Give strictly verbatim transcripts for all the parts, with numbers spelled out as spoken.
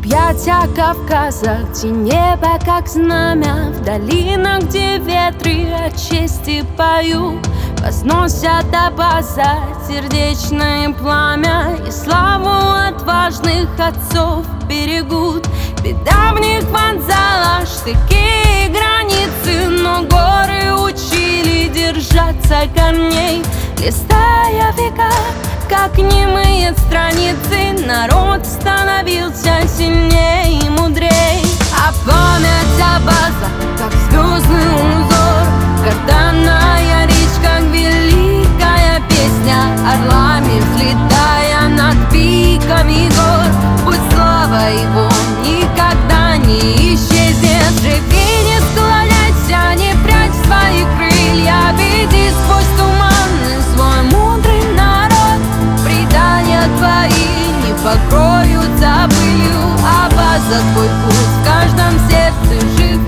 объятия Кавказа, где небо как знамя, в долинах, где ветры о чести поют, возносят абаза сердечное пламя, и славу отважных отцов берегут. Беда в них вонзала штыки и границы, но горы учили держаться корней, листая века, как немые страницы, народ становился сильнее и мудрей. А память абаза, как звездный узор, картонная речь, как великая песня, орлами взлетая над пиками гор. Пусть слава его никогда не исчезнет. Живи, не склоняйся, не прячь свои крылья, веди сквозь туманы свой мудрый народ. Предания твои не покроются пылью, абаза твой путь в каждом сердце живет.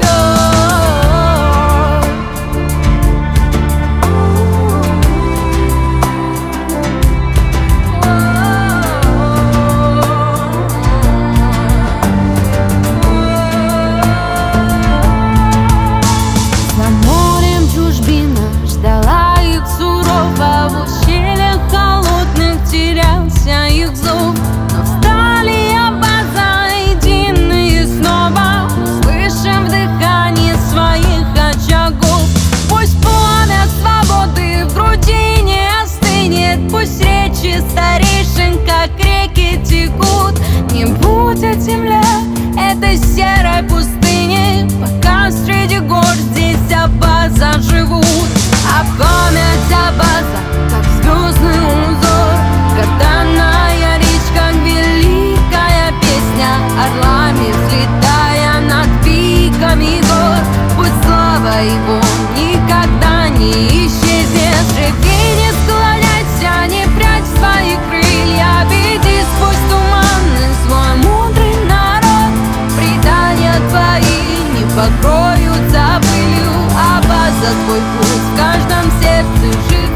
Старейшин, как реки текут, не будет земля этой серой пустыни, пока среди гор здесь абаза живут. А память абаза, как звездный узор, картонная речь, как великая песня, орлами взлетая над пиками гор. Пусть слава его никогда не исчезнет. Живи, не склоняйся, не прячь свои крылья, веди сквозь туманы свой мудрый народ. Предания твои не покроются пылью, абаза твой путь в каждом сердце живет.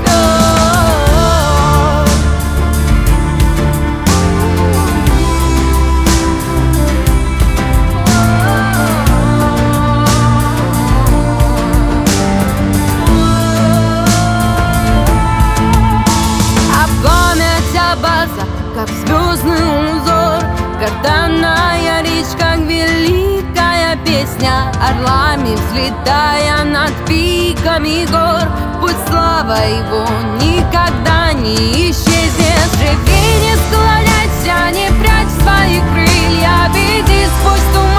Как звездный узор, картонная речь, как великая песня, орлами взлетая над пиками гор. Пусть слава его никогда не исчезнет. Живи, не склоняйся, не прячь свои крылья, веди сквозь туман